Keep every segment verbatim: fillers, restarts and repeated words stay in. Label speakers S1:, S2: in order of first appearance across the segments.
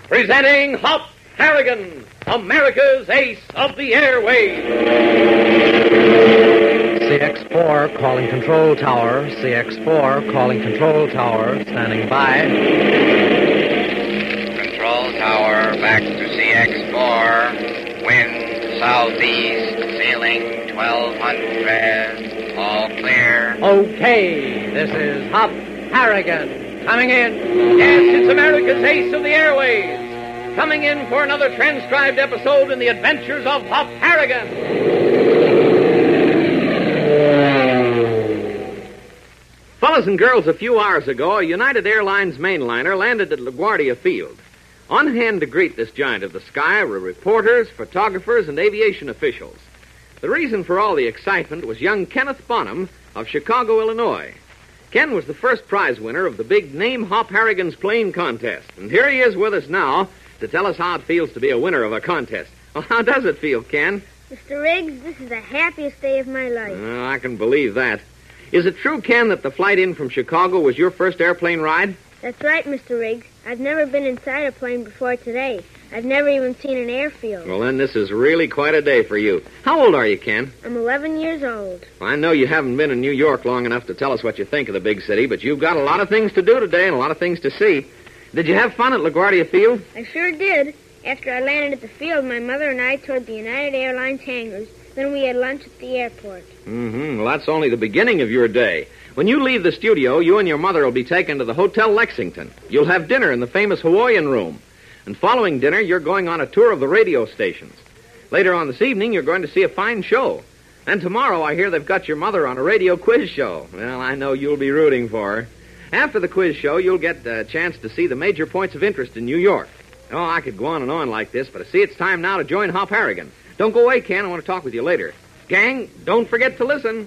S1: Presenting Hop Harrigan, America's ace of the airways.
S2: C X four calling control tower. C X four calling control tower. Standing by.
S3: Control tower, back to C X four. Wind southeast, ceiling twelve hundred. All clear.
S2: Okay, this is Hop Harrigan coming in.
S1: Yes, it's America's ace of the airways. Coming in for another transcribed episode in the adventures of Hop Harrigan. Fellas and girls, a few hours ago, a United Airlines mainliner landed at LaGuardia Field. On hand to greet this giant of the sky were reporters, photographers, and aviation officials. The reason for all the excitement was young Kenneth Bonham of Chicago, Illinois. Ken was the first prize winner of the big Name Hop Harrigan's Plane contest, and here he is with us now to tell us how it feels to be a winner of a contest. Well, how does it feel, Ken?
S4: Mister Riggs, this is the happiest day of my life.
S1: Oh, I can believe that. Is it true, Ken, that the flight in from Chicago was your first airplane ride?
S4: That's right, Mister Riggs. I've never been inside a plane before today. I've never even seen an airfield.
S1: Well, then this is really quite a day for you. How old are you, Ken?
S4: I'm eleven years old.
S1: Well, I know you haven't been in New York long enough to tell us what you think of the big city, but you've got a lot of things to do today and a lot of things to see. Did you have fun at LaGuardia Field?
S4: I sure did. After I landed at the field, my mother and I toured the United Airlines hangars. Then we had lunch at the airport.
S1: Mm-hmm. Well, that's only the beginning of your day. When you leave the studio, you and your mother will be taken to the Hotel Lexington. You'll have dinner in the famous Hawaiian Room. And following dinner, you're going on a tour of the radio stations. Later on this evening, you're going to see a fine show. And tomorrow, I hear they've got your mother on a radio quiz show. Well, I know you'll be rooting for her. After the quiz show, you'll get a chance to see the major points of interest in New York. Oh, I could go on and on like this, but I see it's time now to join Hop Harrigan. Don't go away, Ken. I want to talk with you later. Gang, don't forget to listen.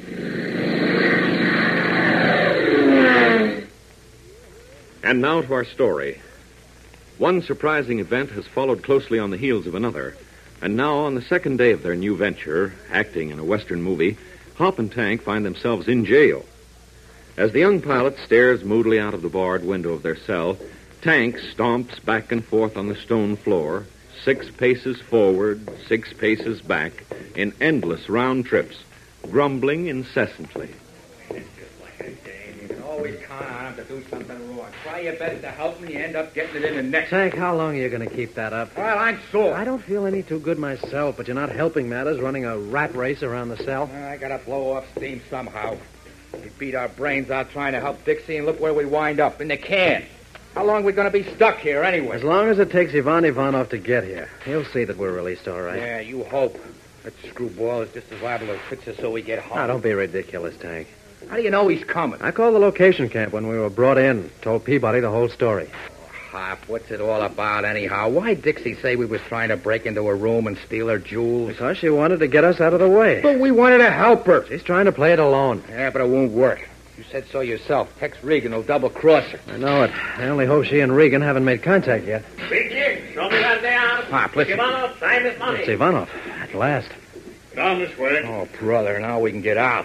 S1: And now to our story. One surprising event has followed closely on the heels of another. And now, on the second day of their new venture, acting in a Western movie, Hop and Tank find themselves in jail. As the young pilot stares moodily out of the barred window of their cell, Tank stomps back and forth on the stone floor, six paces forward, six paces back, in endless round trips, grumbling incessantly.
S5: It's just like a game. You can always count on him to do something wrong. Try your best to help me, you end up getting it in the next.
S2: Tank, how long are you going to keep that up?
S5: Well, I'm sore.
S2: I don't feel any too good myself, but you're not helping matters running a rat race around the cell.
S5: I gotta blow off steam somehow. We beat our brains out trying to help Dixie, and look where we wind up, in the can. How long are we going to be stuck here, anyway?
S2: As long as it takes Ivan Ivanov to get here. He'll see that we're released all right.
S5: Yeah, you hope. That screwball is just as liable to fix us so we get home.
S2: Now, don't be ridiculous, Tank.
S5: How do you know he's coming?
S2: I called the location camp when we were brought in. Told Peabody the whole story.
S5: Hop, what's it all about, anyhow? Why'd Dixie say we was trying to break into her room and steal her jewels?
S2: Because she wanted to get us out of the way.
S5: But we wanted to help her.
S2: She's trying to play it alone.
S5: Yeah, but it won't work. You said so yourself. Tex Regan will double-cross her.
S2: I know it. I only hope she and Regan haven't made contact yet.
S1: Begin. Show me that they are.
S5: Pop, listen.
S1: Ivanov, sign this money.
S2: It's Ivanov. At last.
S6: Down this way.
S5: Oh, brother, now we can get out.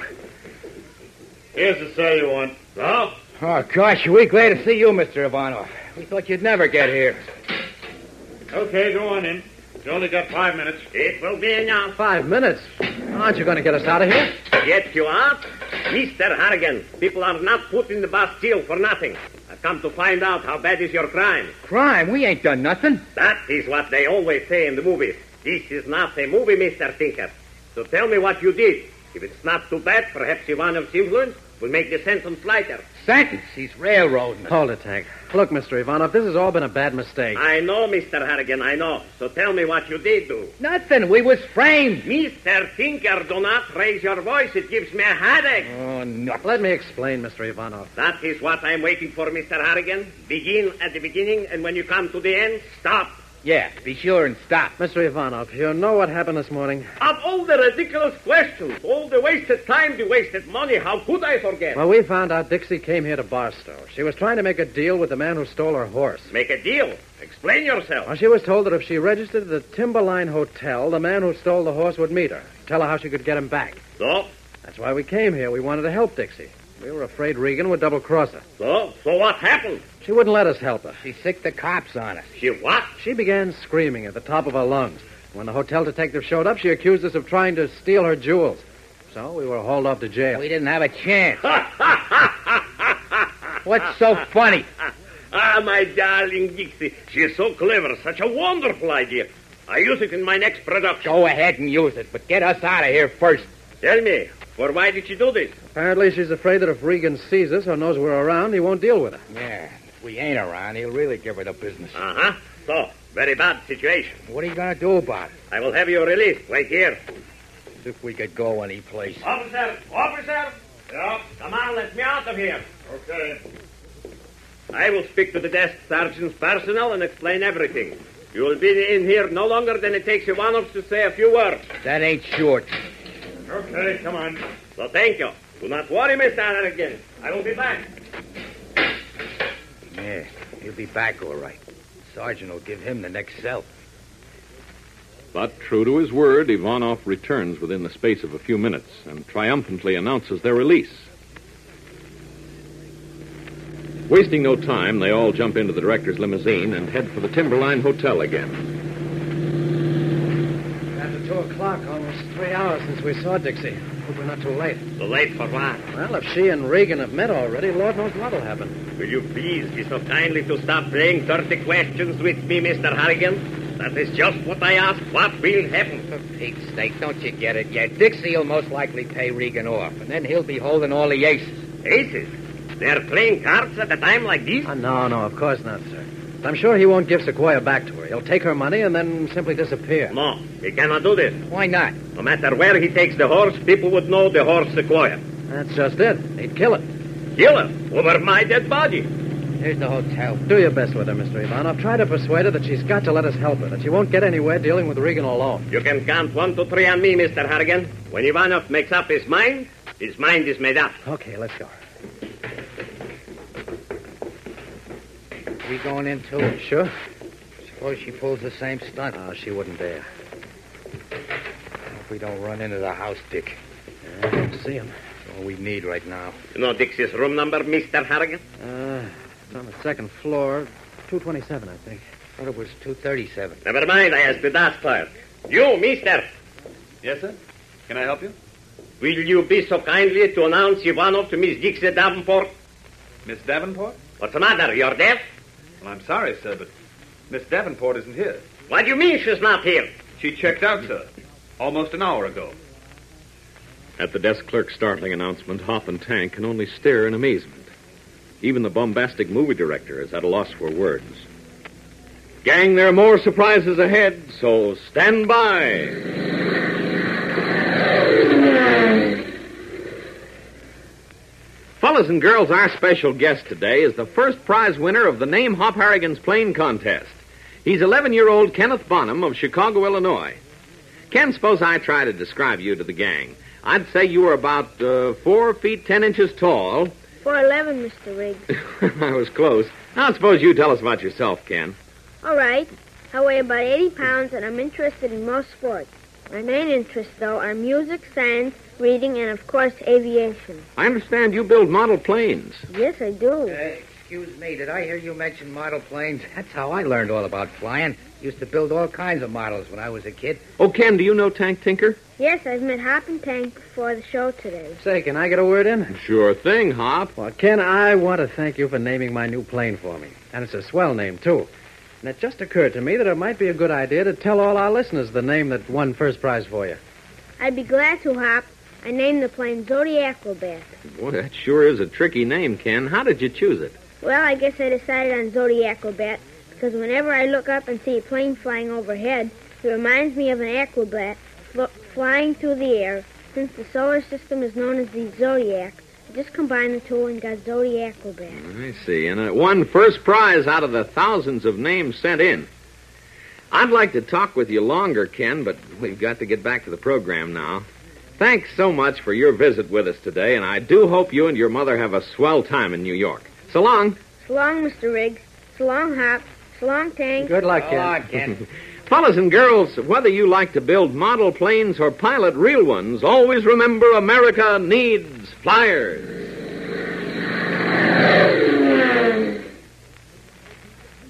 S6: Here's the cell you want.
S5: Oh? Oh, gosh, we're glad to see you, Mister Ivanov. We thought you'd never get here.
S6: Okay, go on in. You only got five minutes.
S1: It will be enough.
S2: Five minutes? Aren't you going to get us out of here?
S1: Yes, you are. Mister Harrigan, people are not put in the Bastille for nothing. I've come to find out how bad is your crime.
S5: Crime? We ain't done nothing.
S1: That is what they always say in the movies. This is not a movie, Mister Tinker. So tell me what you did. If it's not too bad, perhaps Ivanov's influence will make the sentence lighter.
S5: Sentence? He's railroading us.
S2: Hold it, Tank. Look, Mister Ivanov, this has all been a bad mistake.
S1: I know, Mister Harrigan, I know. So tell me what you did do.
S5: Nothing. We was framed.
S1: Mister Tinker, do not raise your voice. It gives me a headache.
S5: Oh, no.
S2: Let me explain, Mister Ivanov.
S1: That is what I'm waiting for, Mister Harrigan. Begin at the beginning, and when you come to the end, stop.
S5: Yeah, be sure and stop.
S2: Mister Ivanov, you know what happened this morning?
S1: Of all the ridiculous questions, all the wasted time, the wasted money, how could I forget?
S2: Well, we found out Dixie came here to Barstow. She was trying to make a deal with the man who stole her horse.
S1: Make a deal. Explain yourself.
S2: Well, she was told that if she registered at the Timberline Hotel, the man who stole the horse would meet her. Tell her how she could get him back.
S1: So?
S2: That's why we came here. We wanted to help Dixie. We were afraid Regan would double-cross her.
S1: So? So what happened?
S2: She wouldn't let us help her.
S5: She sicked the cops on us.
S6: She what?
S2: She began screaming at the top of her lungs. When the hotel detective showed up, she accused us of trying to steal her jewels. So we were hauled off to jail.
S5: We didn't have a chance. What's so funny?
S6: Ah, my darling Dixie. She is so clever. Such a wonderful idea. I use it in my next production.
S5: Go ahead and use it, but get us out of here first.
S6: Tell me, for why did she do this?
S2: Apparently, she's afraid that if Regan sees us or knows we're around, he won't deal with her.
S5: Yeah, if we ain't around, he'll really give her the business.
S6: Uh-huh. So, very bad situation.
S5: What are you going to do about it?
S6: I will have you released right here.
S5: As if we could go any place.
S6: Officer! Officer! Yeah. Come on, let me out of here. Okay. I will speak to the desk sergeant's personnel and explain everything. You will be in here no longer than it takes Ivanov to say a few words.
S5: That ain't short.
S6: Okay, come on. So thank you. Do not worry, Mister Harrigan. I will be back.
S5: Yeah, he'll be back all right. Sergeant will give him the next cell.
S7: But, true to his word, Ivanov returns within the space of a few minutes and triumphantly announces their release. Wasting no time, they all jump into the director's limousine and head for the Timberline Hotel again.
S2: After two o'clock, almost three hours since we saw Dixie. Hope we're not too late.
S6: Too late for what?
S2: Well, if she and Regan have met already, Lord knows what'll happen.
S6: Will you please be so kindly to stop playing dirty questions with me, Mister Harrigan? That is just what I ask. What will happen?
S5: For Pete's sake, don't you get it yet? Dixie will most likely pay Regan off, and then he'll be holding all the aces.
S6: Aces? They're playing cards at a time like this?
S2: Oh, no, no, of course not, sir. I'm sure he won't give Sequoia back to her. He'll take her money and then simply disappear.
S6: No, he cannot do this.
S5: Why not?
S6: No matter where he takes the horse, people would know the horse Sequoia.
S2: That's just it. He'd kill it.
S6: Kill her over my dead body.
S5: Here's the hotel.
S2: Do your best with her, Mister Ivanov. Try to persuade her that she's got to let us help her, that she won't get anywhere dealing with Regan alone.
S6: You can count one, two, three on me, Mister Harrigan. When Ivanov makes up his mind, his mind is made up.
S2: Okay, let's go.
S5: We going in, too?
S2: Sure.
S5: Suppose she pulls the same stunt.
S2: Oh, she wouldn't dare.
S5: Hope we don't run into the house, Dick.
S2: I don't see him.
S5: That's all we need right now.
S6: You know Dixie's room number, Mister Harrigan?
S2: Uh, it's on the second floor. two twenty-seven, I think.
S5: Thought it was two thirty-seven.
S6: Never mind, I asked the desk clerk. You, mister.
S8: Yes, sir? Can I help you?
S6: Will you be so kindly to announce Ivanov to Miss Dixie Davenport?
S8: Miss Davenport?
S6: What's the matter? You're deaf?
S8: Well, I'm sorry, sir, but Miss Davenport isn't here.
S6: What do you mean she's not here?
S8: She checked out, sir, almost an hour ago.
S7: At the desk clerk's startling announcement, Hop and Tank can only stare in amazement. Even the bombastic movie director is at a loss for words. Gang, there are more surprises ahead, so stand by. Fellas and girls, our special guest today is the first prize winner of the Name Hop Harrigan's Plane Contest. He's eleven-year-old Kenneth Bonham of Chicago, Illinois. Ken, suppose I try to describe you to the gang. I'd say you were about uh, four feet ten inches tall.
S4: four eleven, Mister Riggs.
S7: I was close. Now, suppose you tell us about yourself, Ken.
S4: All right. I weigh about eighty pounds, and I'm interested in most sports. My main interests, though, are music, science, reading, and, of course, aviation.
S7: I understand you build model planes.
S4: Yes, I do.
S5: Uh, excuse me, did I hear you mention model planes? That's how I learned all about flying. Used to build all kinds of models when I was a kid.
S7: Oh, Ken, do you know Tank Tinker?
S4: Yes, I've met Hop and Tank before the show today.
S2: Say, can I get a word in?
S7: Sure thing, Hop.
S2: Well, Ken, I want to thank you for naming my new plane for me. And it's a swell name, too. And it just occurred to me that it might be a good idea to tell all our listeners the name that won first prize for you.
S4: I'd be glad to, Hop. I named the plane Zodiac-O-Bat.
S7: Boy, that sure is a tricky name, Ken. How did you choose it?
S4: Well, I guess I decided on Zodiac-O-Bat because whenever I look up and see a plane flying overhead, it reminds me of an acrobat fl- flying through the air. Since the solar system is known as the Zodiac, I just combined the two and got Zodiac-O-Bat.
S7: I see. And it won first prize out of the thousands of names sent in. I'd like to talk with you longer, Ken, but we've got to get back to the program now. Thanks so much for your visit with us today, and I do hope you and your mother have a swell time in New York. So long.
S4: So long, Mister Riggs. So long, Hop. So long, Tank.
S2: Good luck,
S5: So
S2: Ken.
S5: long, Ken.
S7: Fellas and girls, whether you like to build model planes or pilot real ones, always remember America needs flyers.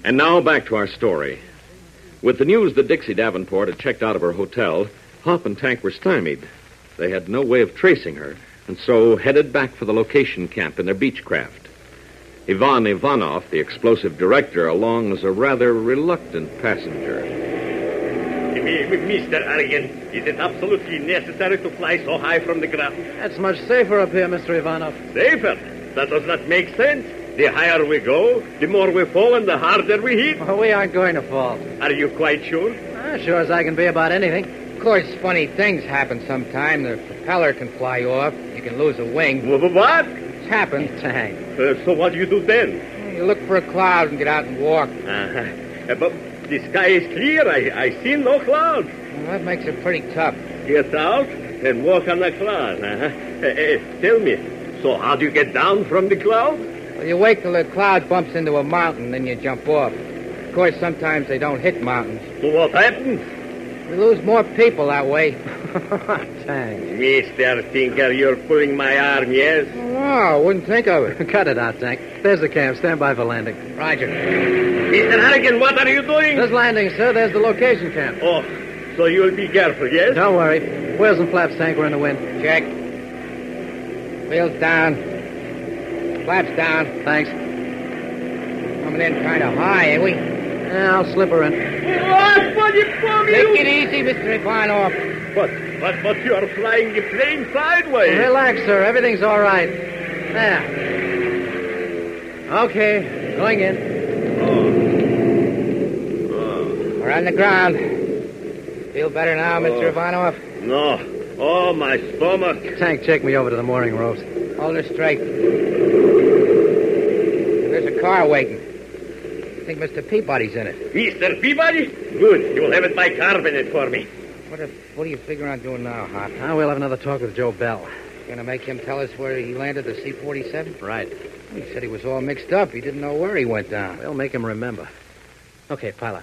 S7: And now back to our story. With the news that Dixie Davenport had checked out of her hotel, Hop and Tank were stymied. They had no way of tracing her, and so headed back for the location camp in their Beechcraft. Ivan Ivanov, the explosive director, along as a rather reluctant passenger.
S6: Mister Harrigan, is it absolutely necessary to fly so high from the ground?
S2: That's much safer up here, Mister Ivanov.
S6: Safer? That does not make sense. The higher we go, the more we fall and the harder we hit.
S2: Well, we aren't going to fall.
S6: Are you quite sure?
S2: Ah, sure as I can be about anything.
S5: Of course, funny things happen sometime. The propeller can fly off. You can lose a wing.
S6: Wh- What?
S5: It's happened.
S2: Tank.
S6: Uh, so what do you do then?
S5: You look for a cloud and get out and walk.
S6: Uh-huh. Uh, but the sky is clear. I, I see no clouds.
S5: Well, that makes it pretty tough.
S6: Get out and walk on the cloud. Uh-huh. Uh, uh, tell me, so how do you get down from the cloud?
S5: Well, you wait till the cloud bumps into a mountain, then you jump off. Of course, sometimes they don't hit mountains.
S6: So what happens?
S5: We lose more people that way.
S2: Tank.
S6: Mister Tinker, you're pulling my arm, yes?
S5: Oh, wouldn't think of it.
S2: Cut it out, Tank. There's the camp. Stand by for landing.
S5: Roger.
S6: Mister Harrigan, what are you doing?
S2: There's landing, sir. There's the location camp.
S6: Oh, so you'll be careful, yes?
S2: Don't worry. Wheels and flaps, Tank. We're in the wind.
S5: Check. Wheels down. Flaps down.
S2: Thanks.
S5: Coming in kind of high, ain't we?
S2: Yeah, I'll slip her in.
S6: What? What you for me?
S5: Take it easy, Mister Ivanov.
S6: But, but, but you are flying the plane sideways.
S2: Relax, sir. Everything's all right. There. Okay. Going in.
S6: Oh.
S5: We're on the ground. Feel better now, Mister
S6: Oh.
S5: Ivanov?
S6: No. Oh, my stomach.
S2: Tank, check me over to the mooring ropes.
S5: Hold her straight. There's a car waiting. I think Mister Peabody's in it.
S6: Mister Peabody? Good. You will have it by carbonate for me.
S5: What, if, what do you figure on doing now, Hop?
S2: Now we'll have another talk with Joe Bell.
S5: Gonna make him tell us where he landed the C forty-seven?
S2: Right.
S5: He said he was all mixed up. He didn't know where he went down.
S2: We'll make him remember. Okay, pilot.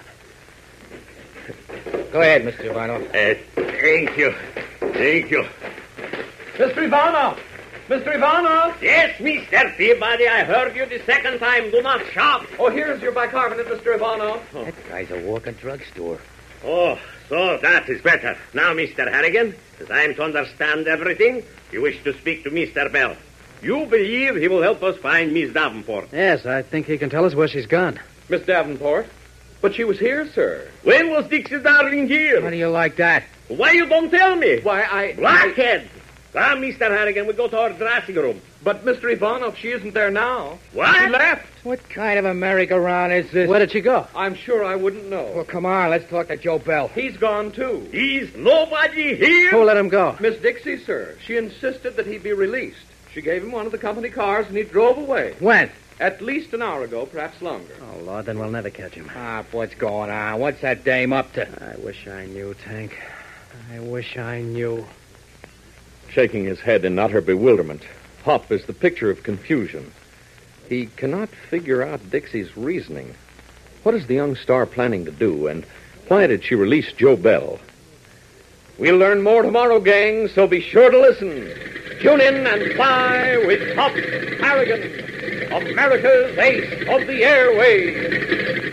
S5: Go ahead, Mister Ivanov.
S6: Uh, thank you. Thank you.
S2: Mister Ivanov! Mister Ivanov!
S6: Yes, Mister Peabody, I heard you the second time. Do not shout.
S2: Oh, here's your bicarbonate, Mister Ivanov.
S5: That guy's a walking drugstore.
S6: Oh, so that is better. Now, Mister Harrigan, as I am to understand everything, you wish to speak to Mister Bell. You believe he will help us find Miss Davenport.
S2: Yes, I think he can tell us where she's gone.
S7: Miss Davenport? But she was here, sir.
S6: When was Dixie Darling here?
S5: How do you like that?
S6: Why you don't tell me?
S7: Why, I...
S6: Blackhead! Come, Mister Harrigan, we go to our dressing room.
S7: But, Mister Ivanov, she isn't there now.
S6: What?
S7: She left.
S5: What kind of a merry-go-round is this?
S2: Where did she go?
S7: I'm sure I wouldn't know.
S5: Well, come on, let's talk to Joe Bell.
S7: He's gone, too.
S6: Is nobody here?
S2: Who let him go?
S7: Miss Dixie, sir. She insisted that he be released. She gave him one of the company cars, and he drove away.
S5: When?
S7: At least an hour ago, perhaps longer.
S2: Oh, Lord, then we'll never catch him.
S5: Ah, what's going on? What's that dame up to?
S2: I wish I knew, Tank. I wish I knew.
S7: Shaking his head in utter bewilderment, Hop is the picture of confusion. He cannot figure out Dixie's reasoning. What is the young star planning to do, and why did she release Joe Bell? We'll learn more tomorrow, gang, so be sure to listen. Tune in and fly with Hop Harrigan, America's ace of the airways.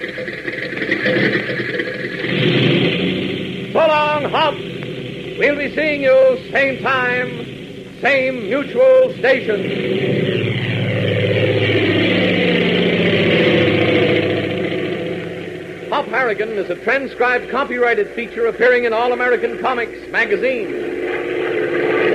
S7: So long, Hop. We'll be seeing you same time, same mutual station. Hop Harrigan is a transcribed copyrighted feature appearing in All American Comics magazine.